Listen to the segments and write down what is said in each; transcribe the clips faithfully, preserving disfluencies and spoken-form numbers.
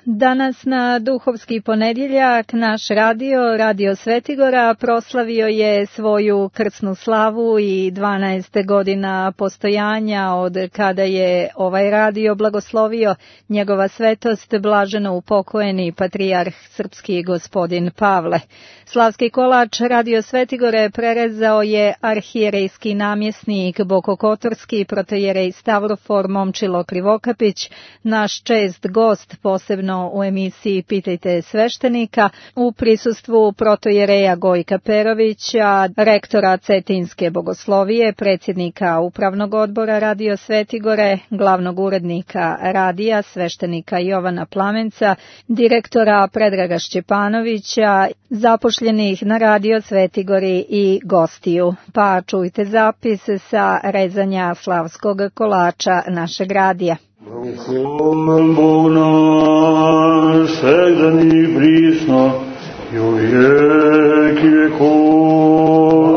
Danas na Duhovski ponedjeljak naš radio, Radio Svetigora, proslavio je svoju krsnu slavu i dvanaest godina postojanja od kada je ovaj radio blagoslovio njegova svetost blaženo upokojeni patrijarh srpski gospodin Pavle. Slavski kolač Radio Svetigore prerezao je arhijerejski namjesnik Bokokotorski protojerej Stavrofor Momčilo Krivokapić, naš čest gost posebno u emisiji Pitajte sveštenika u prisustvu protojereja Gojka Perovića, rektora Cetinske bogoslovije, predsjednika Upravnog odbora Radio Svetigore, glavnog urednika radija sveštenika Jovana Plamenca, direktora Predraga Šćepanovića, zapošljenih na Radio Svetigori i gostiju. Pa čujte zapis sa rezanja slavskog kolača našeg radija. Blagosloven Bog naš, svegdan i prisno, i u vijeki vjekov.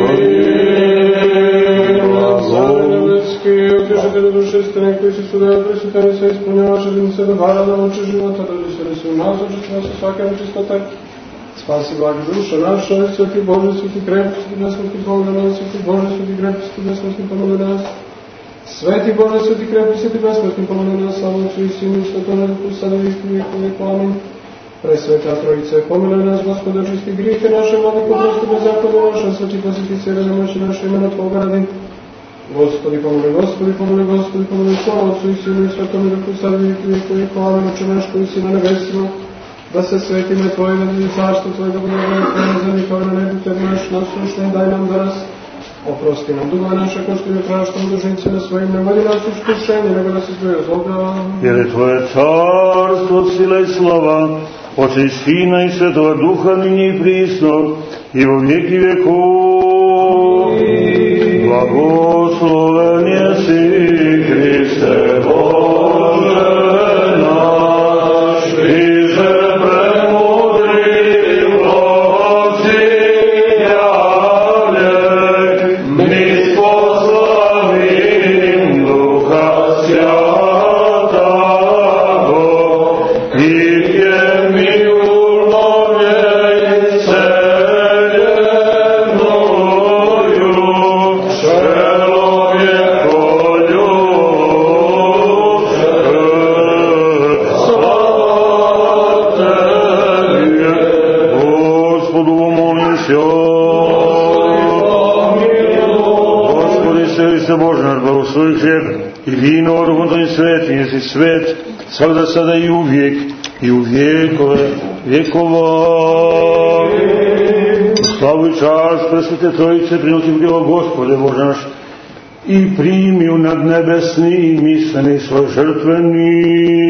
Amin. Blagosloven nebeský, utješitelj duše istine, koji si sudeo presveteni se ispunjava, želim se dobara da uče života, da li se resi u nas, očistava se svake nečistote. Spasi blagi duša naša, sveti Bože, sveti krepkosti, nesmrti pomogne nas, sveti Bože, sveti krepkosti, nesmrti pomogne nas. Sveti Bože, sveti krepki, sveti besmrtni pomogne nas, slava Otcu i Sinu i Svetom Duhu, sada i uvijek i uvijek. Amin. Presveta Trojice, pomiluje nas, Gospode, očisti grijehe naše, vladiko, prosti bezakonje naše, sveti posjeti sere nemoći naše, imena Tvoga radi. Gospodi pomiluje, Gospodi pomiluje, Gospodi pomiluje, slava Otcu i Sinu i Svetom Duhu, sada i uvijek i uvijek. Amin. Oče naš koji si na nebesima, da se sveti ime Tvoje, da vidi carstvo Tvojega blagoslova, Tvoje zemlje kao na nebu, te naš naslušni, daj nam danas. Oprosti nam dugove naše, ko što mi praštamo dužnicima svojim, ne vodi nas u iskušenje, nego da se zboje od zloga. Jer je Tvoje carstvo, sila i slava, Oče i Sina i Svetoga Duha, ninje i prisno, i vo vijeki vjekov. Blagosloven jesi, Hriste Bože naš, Križe premudri, i vino Duhom Tvojim svetim, jesi svet, sada, sada i uvijek, i u vijekove vjekova. Slavu i čast presvete Trojice prinosim Tijelo Gospode Bože naš, i primi u nadnebesni i misleni svoj žrtveni.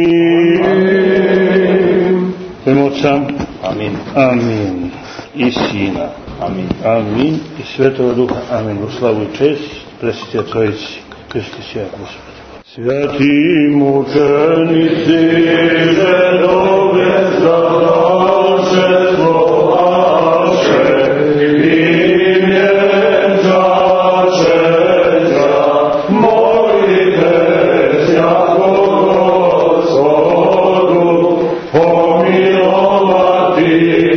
Amin. Oca, amin. Amin. I Sina, amin. Amin. I Svetoga Duha, amin. U slavu i čest presvete Trojici. Kristi se, Gospode. Sveti mučenici, žedove za naše slovaše, i mjenčače za molite sjako Gospodu, pomilovati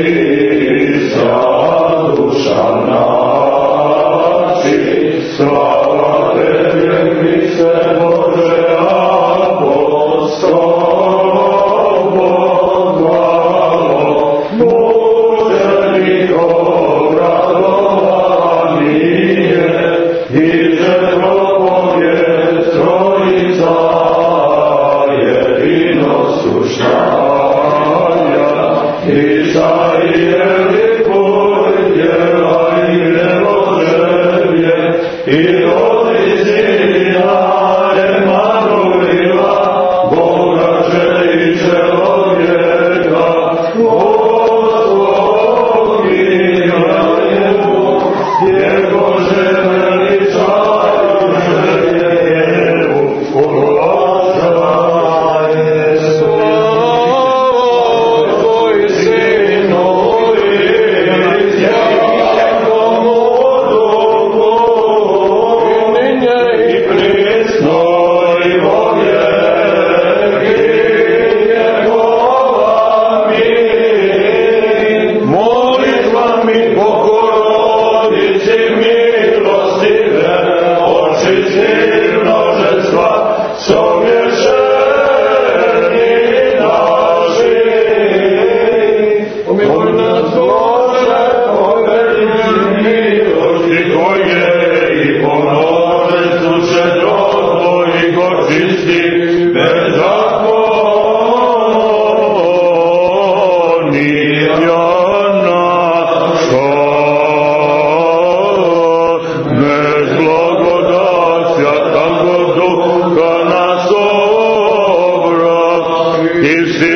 sa duša naši, slava Tebi, Hriste Bože, apostol.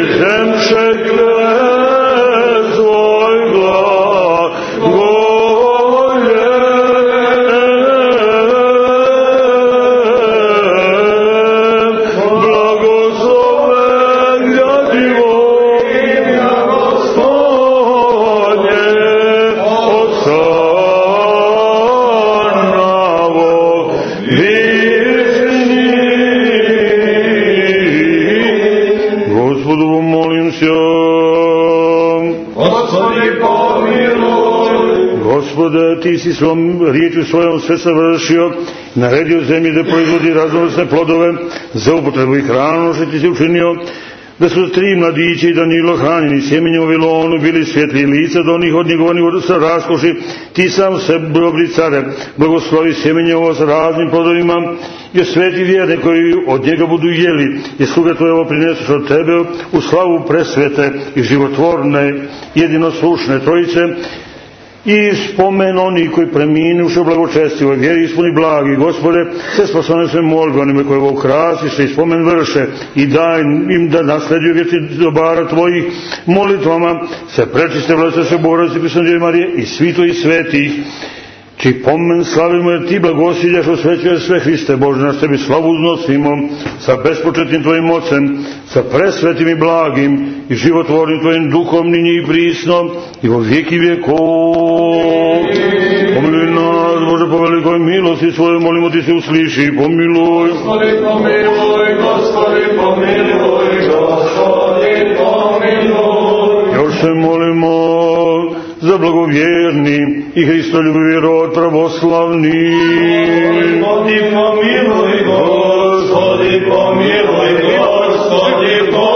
Gospode, ti si svom riječju svojom sve savršio, naredio zemlji da proizvodi raznovrsne plodove za upotrebu i hranu, što ti si učinio, da su tri mladići i Danilo hranjeni sjemenjem u Vilonu bili svjetli lica do onih od njegovnih sa raskoši, ti sam se dobri care, blagoslovi sjemenjevo sa raznim plodovima, jer sveti vjerne koji od njega budu jeli, jer sluge tvoje ovo prinesuš od tebe u slavu presvete i životvorne, jedinoslušne trojice, i spomen oni koji preminuše u blagočestivoj vjeri ispuni blagi, Gospode, sve spasone sve molbe onima koje ovo ukrasiše i spomen vrše i daj im da nasleduju vječni dobara tvojih molitvama, se prečiste vlade sve boraci Pisandjeve Marije i svitoj svetih, čiji pomen slavimo jer ti blagosiljaš osvećuješ sve Hriste Bože, naš tebi slavu uznosimo sa bespočetnim tvojim mocem, sa presvetim i blagim i životvornim tvojim duhom ninji i prisno i vo vijeki vjekov. Pomiluj nas, Bože, po velikoj milosti svojoj, molimo ti se usliši, pomiluj. Gospodi, pomiluj, Gospodi, pomiluj, Gospodi, pomiluj. Još se molimo za blagovjerni i Hristoljubivi rod pravoslavni. Gospodi, pomiluj, Gospodi, pomiluj, Gospodi,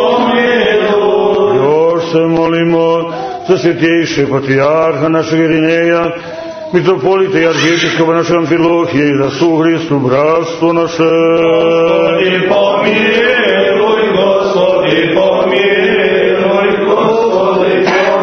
pomiluj. Još se molimo za svjetjejše patrijarha našeg Irineja, mitropolita i arhijepiskopa našeg Amfilohije i za su Hristu bratstvo naše. Gospodi, pomiluj, Gospodi, pomiluj, Gospodi,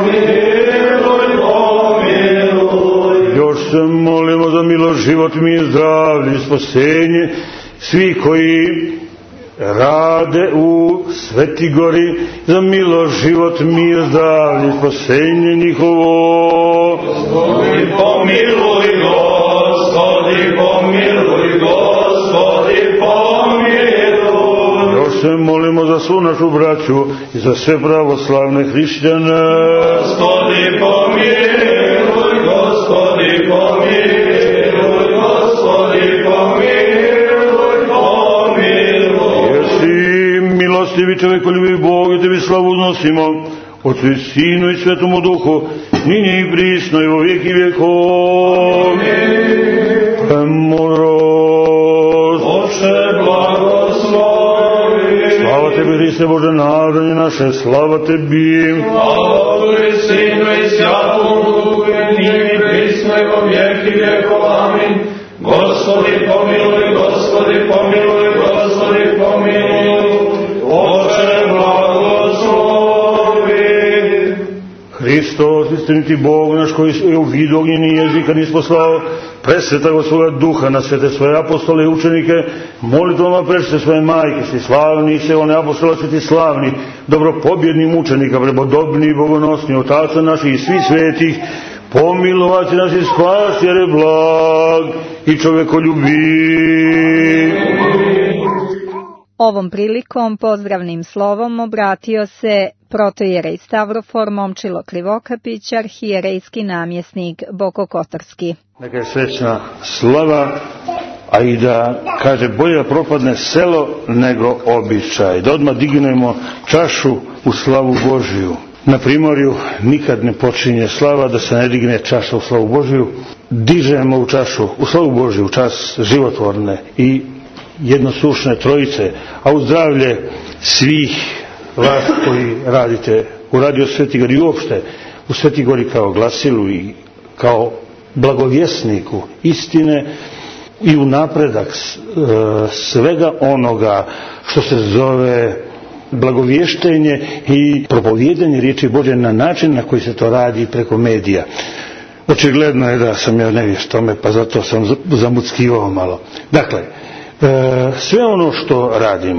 pomiluj. Još se molimo za milost, život, mir, zdravlje i spasenje svi koji rade u Sveti Gori, za milost, život, mir, zdravlje i spasenje njihovo. Gospodi, pomiluj, Gospodi, pomiluj, Gospodi, pomiluj. Još se molimo za svu našu braću i za sve pravoslavne hrišćane. Gospodi, pomiluj, Gospodi, pomiluj, Gospodi, pomiluj, pomiluj. Jesi milostivi čovekoljubivi Bog i tebi slavu uznosimo, Otcu i Sinu i Svetomu Duhu, ninji i prisno i vo vijeki vjekov. Premudrost. Oče, blagoslovi. Slava tebi, Hriste Bože, narodnje naše, slava tebi. Slava Otcu i Sinu i Svetomu Duhu, ninji i prisno i vo vijeki vjekov. Amin. Gospodi, pomiluj, Gospodi, pomiluj, Gospodi, pomiluj. Oče, blagoslovi. Hristos, istiniti Bog naš, koji je u vidu ognjeni jezika nis poslao, presvetago svoga duha na svete svoje apostole i učenike, molitvama prečite svoje majke, svi slavni i se one apostola sveti slavni, dobropobjedni mučenika, prebodobni i bogonosni, otaca naših i svih svetih, pomilovati nas i spasti jer je blag i čovekoljubiv. Ovom prilikom pozdravnim slovom obratio se protojerej Stavrofor Momčilo Krivokapić, arhijerejski namjesnik Bokokotorski. Neka je srećna slava, a i da, kaže, bolje da propadne selo nego običaj. Da odmah dignemo čašu u slavu Božiju. Na primorju nikad ne počinje slava da se ne digne čaša u slavu Božiju. Dižemo u čašu, u slavu Božiju, u čas životvorne i jednosušne trojice, a u zdravlje svih vas koji radite u Radio Sveti Gori i uopšte u Sveti Gori kao glasilu i kao blagovjesniku istine i u napredak svega onoga što se zove blagovještenje i propovijedanje riječi Božje na način na koji se to radi preko medija. Očigledno je da sam ja nevješt tome, pa zato sam zamuckivao malo. Dakle, sve ono što radimo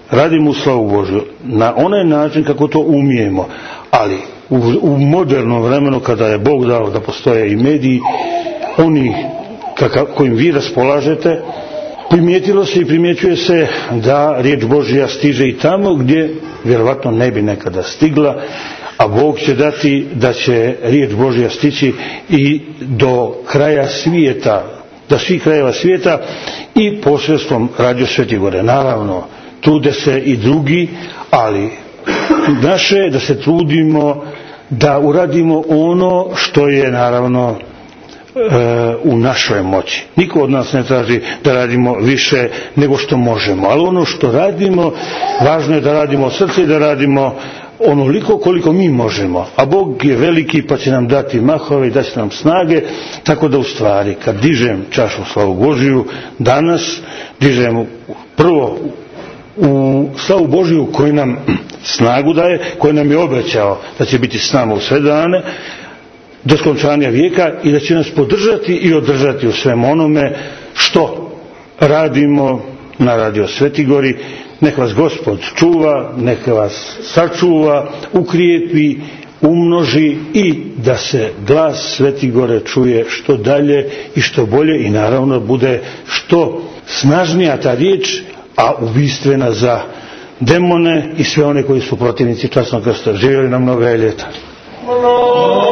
radimo u slavu Božju na onaj način kako to umijemo, ali u, u modernom vremenu kada je Bog dao da postoje i mediji, oni kaka, kojim vi raspolažete, primijetilo se i primjećuje se da riječ Božja stiže i tamo gdje vjerovatno ne bi nekada stigla, a Bog će dati da će riječ Božja stići i do kraja svijeta, do svih krajeva svijeta i posredstvom Radio Sveti Gore. Naravno, trude se i drugi, ali naše je da se trudimo da uradimo ono što je naravno u našoj moći. Niko od nas ne traži da radimo više nego što možemo, ali ono što radimo, važno je da radimo od srca i da radimo onoliko koliko mi možemo, a Bog je veliki pa će nam dati mahove i da će nam snage, tako da u stvari kad dižem čašu slavu Božiju danas, dižem prvo u slavu Božiju koji nam snagu daje, koji nam je obećao da će biti s nama u sve dane do skončanja vijeka i da će nas podržati i održati u svem onome što radimo na Radio Sveti Gori. Nek vas Gospod čuva, nek vas sačuva, ukrijepi, umnoži i da se glas Sveti Gore čuje što dalje i što bolje i naravno bude što snažnija ta riječ, a ubistvena za demone i sve one koji su protivnici časnog krsta. Živjeli nam nove ljeta.